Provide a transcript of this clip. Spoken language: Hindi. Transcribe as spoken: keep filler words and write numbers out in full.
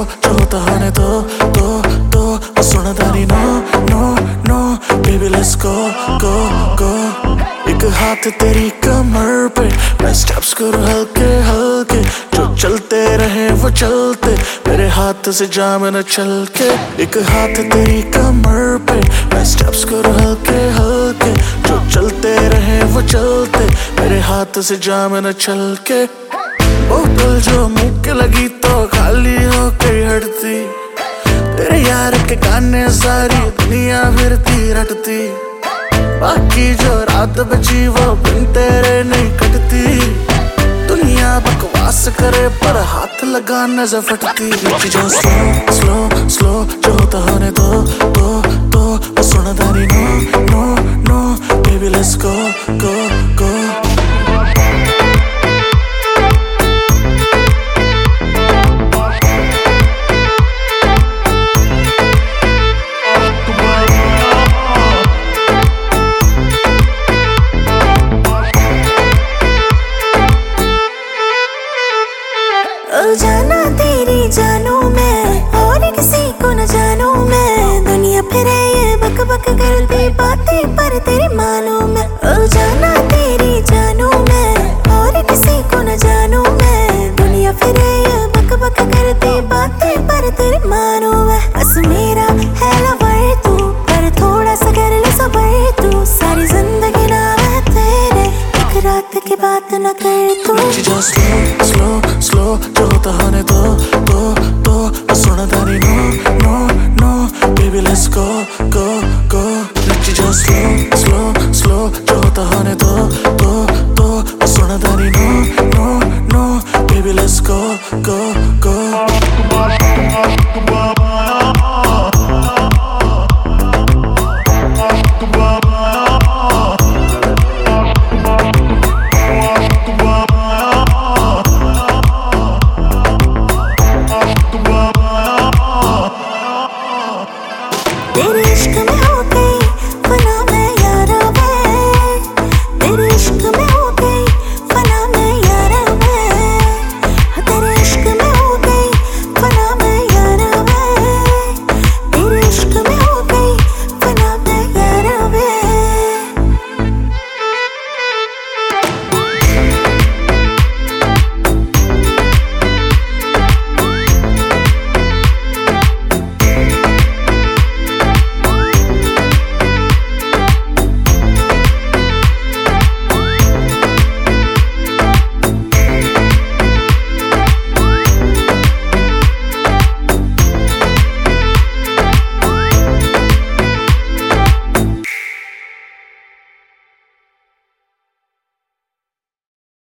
जो होता होने दो दो दो वो सुनता नहीं no no no baby let's go go go. एक हाथ तेरी कमर पे मैं स्टेप्स करूँ हल्के हल्के, जो चलते रहे वो चलते मेरे हाथ से जाम न चल के। एक हाथ तेरी कमर पे मैं स्टेप्स करूँ हल्के हल्के, जो चलते रहे वो चलते मेरे हाथ से जाम न चल के। बोतल जो मुंह के लगी तो खाली हो गई हटती, तेरे यार के गाने सारी दुनिया फिरती रटती, बाकी जो रात बची वो बिन तेरे नहीं कटती। दुनिया बकवास करे पर हाथ लगा नजर फटती। जो स्लो स्लो स्लो जो होता होने दो दो दो वो सुनता नहीं no no no baby let's go